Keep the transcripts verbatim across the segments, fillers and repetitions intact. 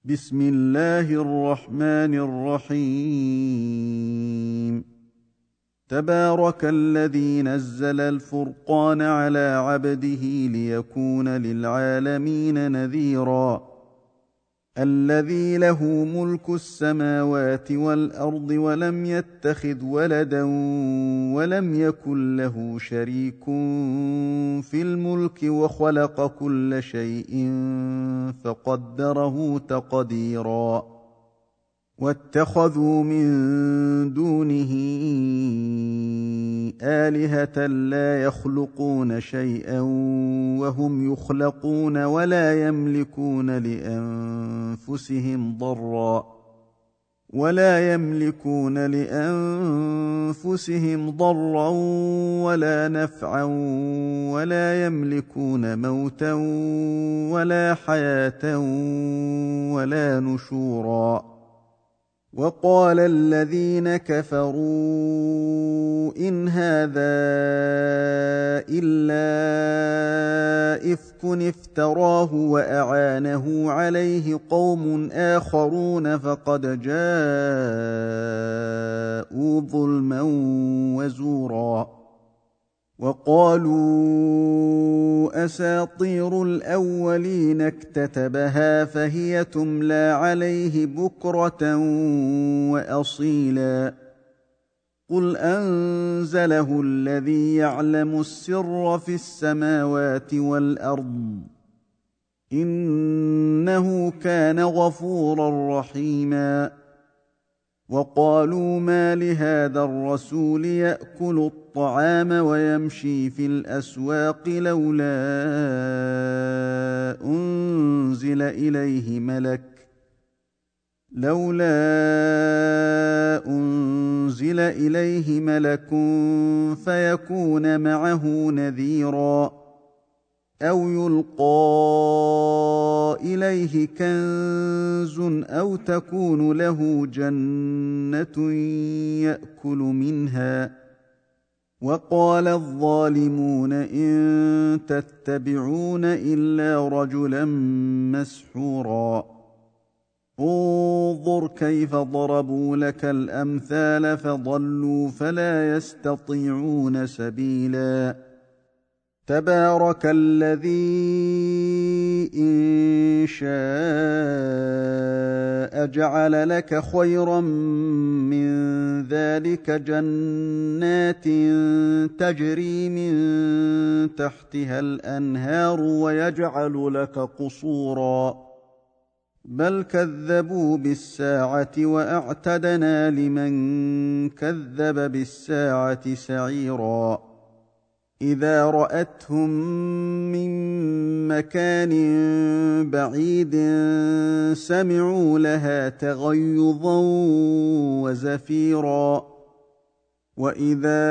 بسم الله الرحمن الرحيم. تبارك الذي نزل الفرقان على عبده ليكون للعالمين نذيرا. الذي له ملك السماوات والأرض ولم يتخذ ولدا ولم يكن له شريك في الملك وخلق كل شيء فقدره تقديرا. واتخذوا من دونه آلهة لا يخلقون شيئا وهم يخلقون ولا يملكون لأنفسهم ضرا ولا يملكون لأنفسهم ضرا ولا نفعا ولا يملكون موتا ولا حياة ولا نشورا. وقال الذين كفروا إن هذا إلا إفك افتراه وأعانه عليه قوم آخرون فقد جاءوا ظلما وزورا. وقالوا أساطير الأولين اكتتبها فهي تملى عليه بكرة وأصيلا. قل أنزله الذي يعلم السر في السماوات والأرض إنه كان غفورا رحيما. وقالوا ما لهذا الرسول يأكل الطعام ويمشي في الأسواق لولا أنزل إليه ملك لولا أنزل إليه ملك فيكون معه نذيرا أو يلقى إليه كنز أو تكون له جنة يأكل منها. وقال الظالمون إن تتبعون إلا رجلا مسحورا. انظر كيف ضربوا لك الأمثال فضلوا فلا يستطيعون سبيلا. تبارك الذي إن شاء جعل لك خيرا من ذلك جنات تجري من تحتها الأنهار ويجعل لك قصورا بل كذبوا بالساعة وأعتدنا لمن كذب بالساعة سعيرا. إذا رأتهم من مكان بعيد سمعوا لها تغيظا وزفيرا. وإذا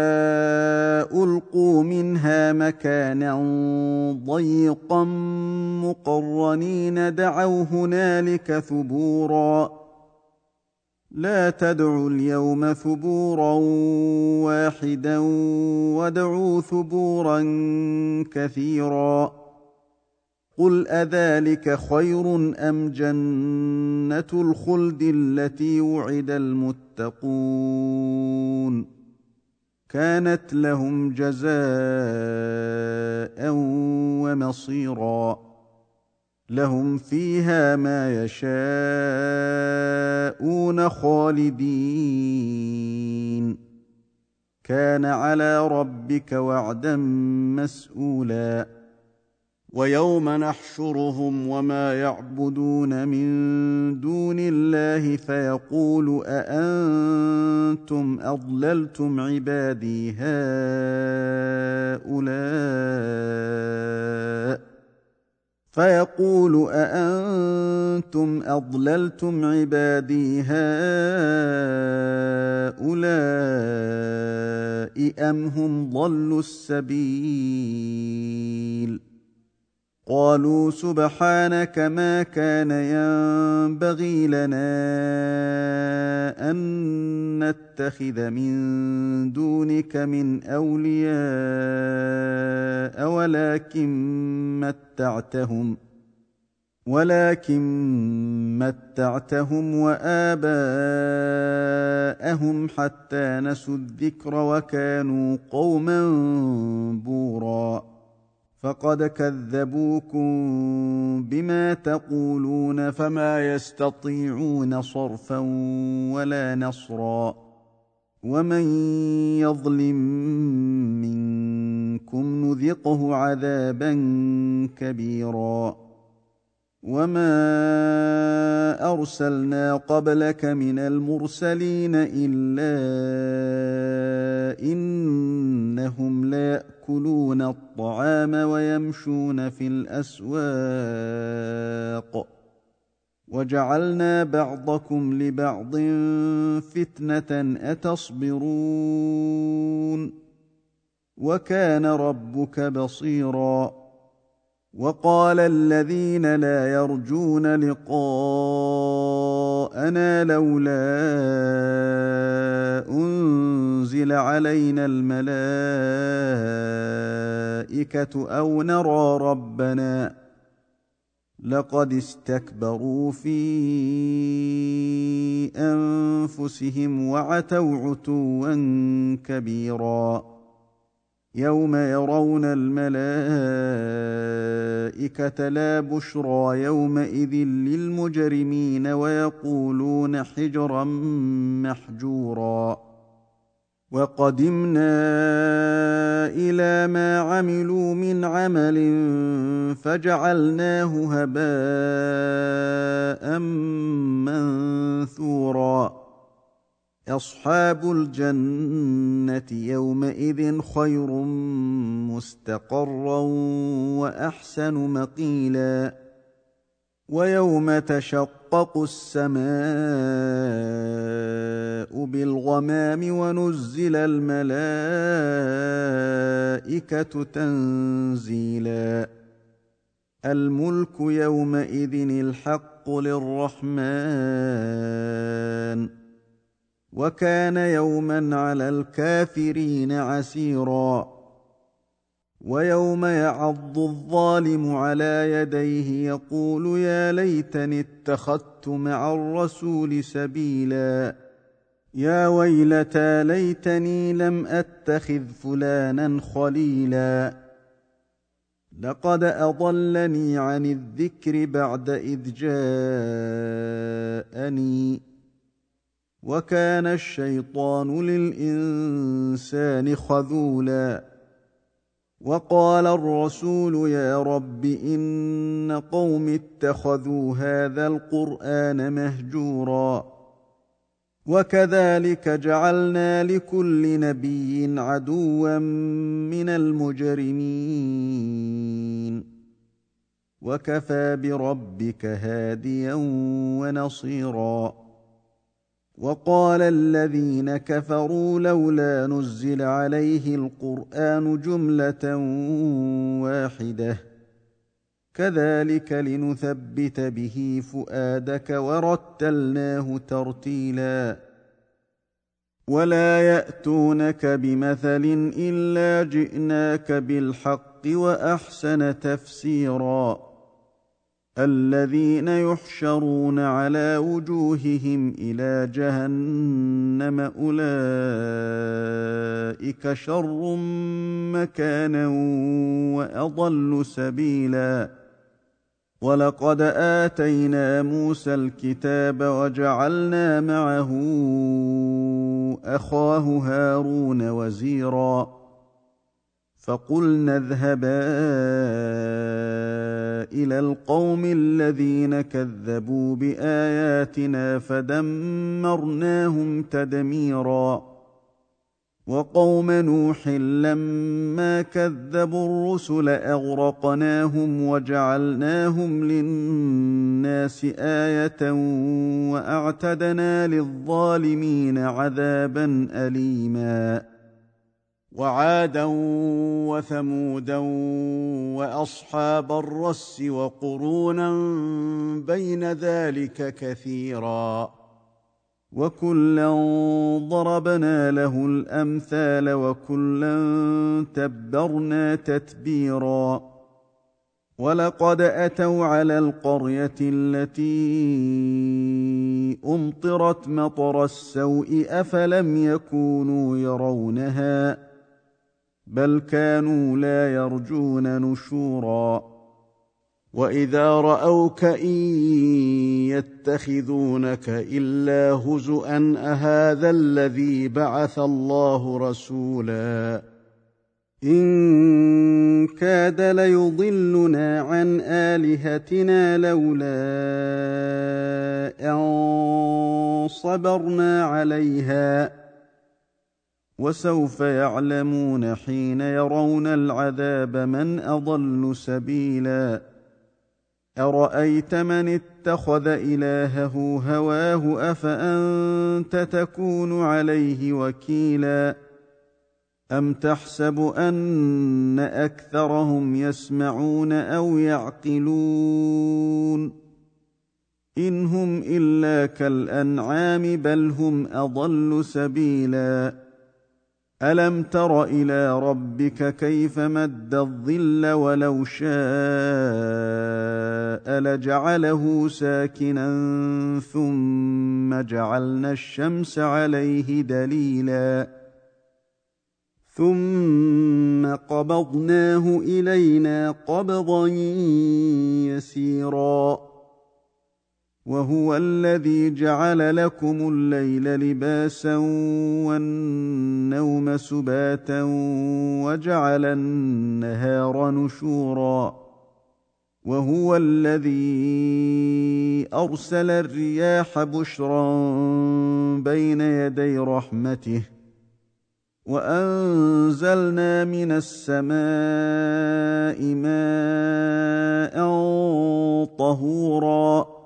ألقوا منها مكانا ضيقا مقرنين دعوا هنالك ثبورا. لا تدعوا اليوم ثبورا واحدا وادعوا ثبورا كثيرا. قل أذلك خير أم جنة الخلد التي وعد المتقون كانت لهم جزاء ومصيرا. لهم فيها ما يشاءون خالدين كان على ربك وعدا مسئولا. ويوم نحشرهم وما يعبدون من دون الله فيقول أأنتم أضللتم عبادي هؤلاء فيقول أأنتم أضللتم عبادي هؤلاء أم هم ضلوا السبيل. قالوا سبحانك ما كان ينبغي لنا أن نتخذ من دونك من أولياء ولكن متعتهم ولكن متعتهم وآباءهم حتى نسوا الذكر وكانوا قوما بورا فقد كذبوكم بما تقولون فما يستطيعون صرفا ولا نصرا ومن يظلم منكم نذقه عذابا كبيرا وما أرسلنا قبلك من المرسلين إلا إنهم ليأكلون الطعام ويمشون في الأسواق وجعلنا بعضكم لبعض فتنة أتصبرون وكان ربك بصيرا وقال الذين لا يرجون لقاءنا لولا أنزل علينا الملائكة أو نرى ربنا لقد استكبروا في أنفسهم وعتوا عتوا كبيرا يوم يرون الملائكة لا بشرى يومئذ للمجرمين ويقولون حجرا محجورا وقدمنا إلى ما عملوا من عمل فجعلناه هباء منثورا أصحاب الجنة يومئذ خير مستقرا وأحسن مقيلا ويوم تشقق السماء بالغمام ونزل الملائكة تنزيلا الملك يومئذ الحق للرحمن وكان يوما على الكافرين عسيرا ويوم يعض الظالم على يديه يقول يا ليتني اتخذت مع الرسول سبيلا يا ويلتى ليتني لم أتخذ فلانا خليلا لقد أضلني عن الذكر بعد إذ جاءني وكان الشيطان للإنسان خذولا وقال الرسول يا رب إن قوم اتخذوا هذا القرآن مهجورا وكذلك جعلنا لكل نبي عدوا من المجرمين وكفى بربك هاديا ونصيرا وقال الذين كفروا لولا نزل عليه القرآن جملة واحدة كذلك لنثبت به فؤادك ورتلناه ترتيلا ولا يأتونك بمثل إلا جئناك بالحق وأحسن تفسيرا الذين يحشرون على وجوههم إلى جهنم أولئك شر مكانا وأضل سبيلا ولقد آتينا موسى الكتاب وجعلنا معه أخاه هارون وزيرا فقلنا اذهبا إلى القوم الذين كذبوا بآياتنا فدمرناهم تدميرا وقوم نوح لما كذبوا الرسل أغرقناهم وجعلناهم للناس آية وأعتدنا للظالمين عذابا أليما وعادا وثمودا وأصحاب الرس وقرونا بين ذلك كثيرا وكلا ضربنا له الأمثال وكلا تبرنا تتبيرا وَلَقَدْ أَتَوْا عَلَى الْقَرْيَةِ الَّتِي أُمْطِرَتْ مَطَرَ السَّوْءِ أَفَلَمْ يَكُونُوا يَرَوْنَهَا بَلْ كَانُوا لَا يَرْجُونَ نُشُورًا وَإِذَا رَأَوْكَ إِن يَتَّخِذُونَكَ إِلَّا هُزُوًا أَهَٰذَا الَّذِي بَعَثَ اللَّهُ رَسُولًا إِن كَادَ لَيُضِلُّنَا عَنْ آلِهَتِنَا لَوْلَا أَن صَبَرْنَا عَلَيْهَا وَسَوْفَ يَعْلَمُونَ حِينَ يَرَوْنَ الْعَذَابَ مَنْ أَضَلُّ سَبِيلًا أَرَأَيْتَ مَنِ اتَّخَذَ إِلَٰهَهُ هَوَاهُ أَفَأَنتَ تَكُونُ عَلَيْهِ وَكِيلًا أَمْ تَحْسَبُ أَنَّ أَكْثَرَهُمْ يَسْمَعُونَ أَوْ يَعْقِلُونَ إِنْ هُمْ إِلَّا كَالْأَنْعَامِ بَلْ هُمْ أَضَلُّ سَبِيلًا أَلَمْ تَرَ إِلَىٰ رَبِّكَ كَيْفَ مَدَّ الظِّلَّ وَلَوْ شَاءَ لَجَعَلَهُ سَاكِنًا ثُمَّ جَعَلْنَا الشَّمْسَ عَلَيْهِ دَلِيلًا ثُمَّ قَبَضْنَاهُ إِلَيْنَا قَبْضًا يَسِيرًا وَهُوَ الَّذِي جَعَلَ لَكُمُ اللَّيْلَ لِبَاسًا وَالنَّوْمَ سُبَاتًا وَجَعَلَ النَّهَارَ نُشُورًا وَهُوَ الَّذِي أَرْسَلَ الرِّيَاحَ بُشْرًا بَيْنَ يَدَيْ رَحْمَتِهِ وَأَنزَلْنَا مِنَ السَّمَاءِ مَاءً طَهُورًا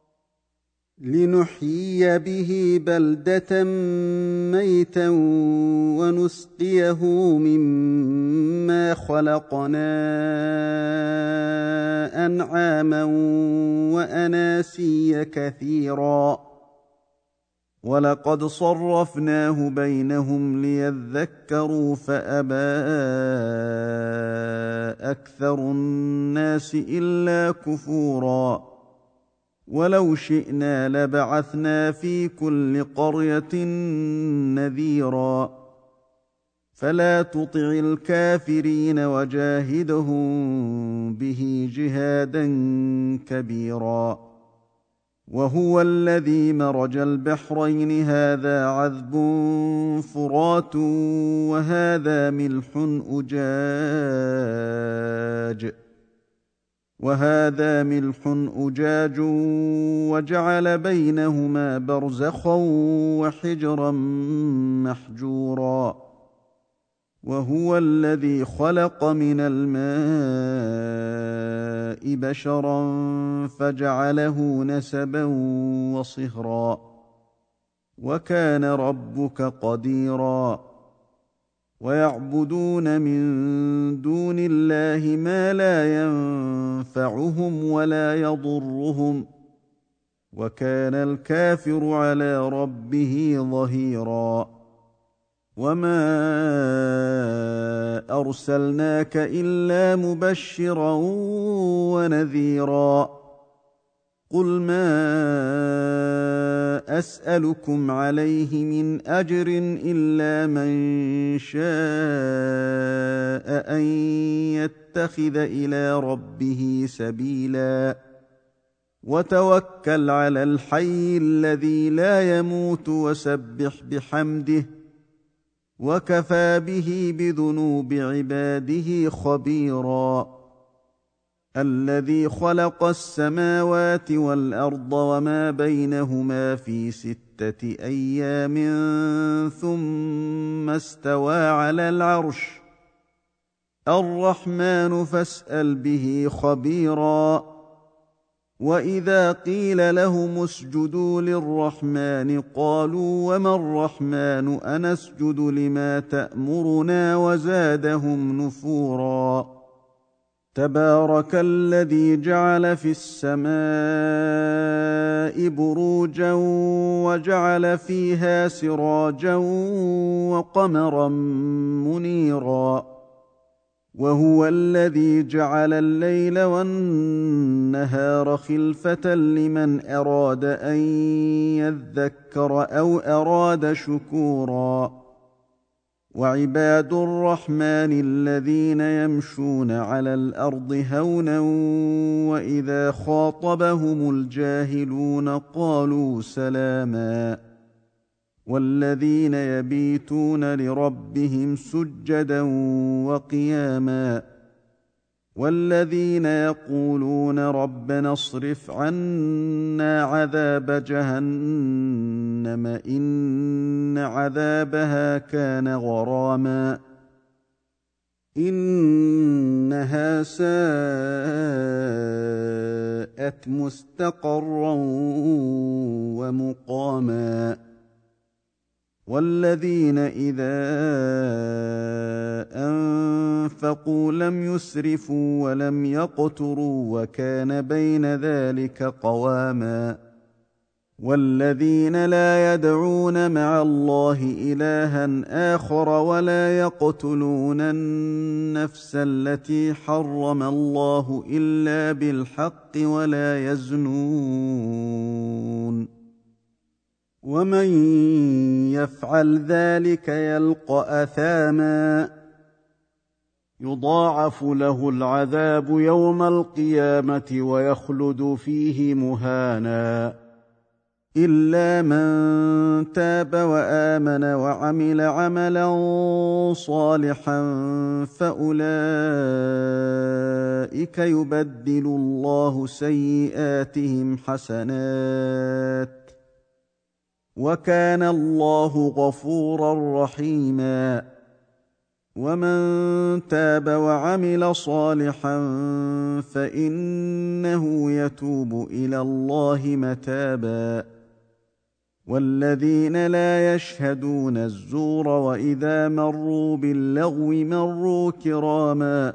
لِنُحْيِيَ بِهِ بَلْدَةً مَّيْتًا وَنُسْقِيَهُ مِمَّا خَلَقْنَا أَنْعَامًا وَأَنَاسِيَّ كَثِيرًا وَلَقَدْ صَرَّفْنَاهُ بَيْنَهُمْ لِيَذَّكَّرُوا فَأَبَىٰ أَكْثَرُ النَّاسِ إِلَّا كُفُورًا وَلَوْ شِئْنَا لَبَعَثْنَا فِي كُلِّ قَرْيَةٍ نَذِيرًا فَلَا تُطِعِ الْكَافِرِينَ وَجَاهِدْهُم بِهِ جِهَادًا كَبِيرًا وَهُوَ الَّذِي مَرَجَ الْبَحْرَيْنِ هَٰذَا عَذْبٌ فُرَاتٌ وَهَٰذَا مِلْحٌ أُجَاجٌ وَهَٰذَا مِلْحٌ أُجَاجٌ وَجَعَلَ بَيْنَهُمَا بَرْزَخًا وَحِجْرًا مَّحْجُورًا وَهُوَ الَّذِي خَلَقَ مِنَ الْمَاءِ بَشَرًا فَجَعَلَهُ نَسَبًا وَصِهْرًا وَكَانَ رَبُّكَ قَدِيرًا وَيَعْبُدُونَ مِن دُونِ اللَّهِ مَا لَا يَنفَعُهُمْ وَلَا يَضُرُّهُمْ وَكَانَ الْكَافِرُ عَلَىٰ رَبِّهِ ظَهِيرًا وَمَا أَرْسَلْنَاكَ إِلَّا مُبَشِّرًا وَنَذِيرًا قُلْ مَا أَسْأَلُكُمْ عَلَيْهِ مِنْ أَجْرٍ إِلَّا مَن شَاءَ أَن يَتَّخِذَ إِلَىٰ رَبِّهِ سَبِيلًا وَتَوَكَّلْ عَلَى الْحَيِّ الَّذِي لَا يَمُوتُ وَسَبِّحْ بِحَمْدِهِ وَكَفَىٰ بِهِ بِذُنُوبِ عِبَادِهِ خَبِيرًا الَّذِي خَلَقَ السَّمَاوَاتِ وَالْأَرْضَ وَمَا بَيْنَهُمَا فِي سِتَّةِ أَيَّامٍ ثُمَّ اسْتَوَىٰ عَلَى الْعَرْشِ الرَّحْمَٰنُ فَاسْأَلْ بِهِ خَبِيرًا وَإِذَا قِيلَ لَهُمُ اسْجُدُوا لِلرَّحْمَٰنِ قَالُوا وَمَا الرَّحْمَٰنُ أَنَسْجُدُ لِمَا تَأْمُرُنَا وَزَادَهُمْ نُفُورًا تَبَارَكَ الَّذِي جَعَلَ فِي السَّمَاءِ بُرُوجًا وَجَعَلَ فِيهَا سِرَاجًا وَقَمَرًا مُّنِيرًا وهو الذي جعل الليل والنهار خلفة لمن أراد أن يذكر أو أراد شكورا وعباد الرحمن الذين يمشون على الأرض هونا وإذا خاطبهم الجاهلون قالوا سلاما والذين يبيتون لربهم سجدا وقياما والذين يقولون ربنا اصرف عنا عذاب جهنم إن عذابها كان غراما إنها ساءت مستقرا ومقاما والذين إذا أنفقوا لم يسرفوا ولم يقتروا وكان بين ذلك قواما والذين لا يدعون مع الله إلها آخر ولا يقتلون النفس التي حرم الله إلا بالحق ولا يزنون ومن يفعل ذلك يلقى أثاما يضاعف له العذاب يوم القيامة ويخلد فيه مهانا إلا من تاب وآمن وعمل عملا صالحا فأولئك يبدل الله سيئاتهم حسنات وكان الله غفورا رحيما ومن تاب وعمل صالحا فإنه يتوب إلى الله متابا والذين لا يشهدون الزور وإذا مروا باللغو مروا كراما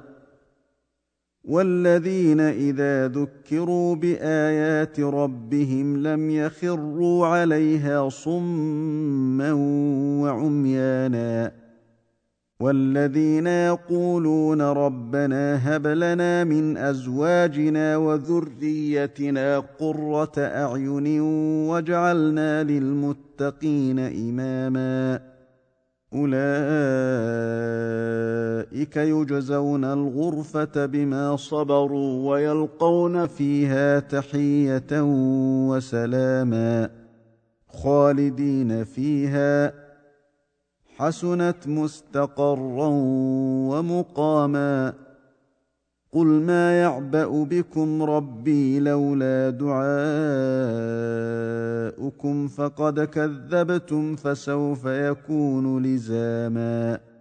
والذين إذا ذكروا بآيات ربهم لم يخروا عليها صما وعميانا والذين يقولون ربنا هب لنا من أزواجنا وذريتنا قرة أعين واجعلنا للمتقين إماما أولئك يجزون الغرفة بما صبروا ويلقون فيها تحية وسلاما خالدين فيها حسنت مستقرا ومقاما قل ما يعبأ بكم ربي لولا دعاؤكم فقد كذبتم فسوف يكون لزاما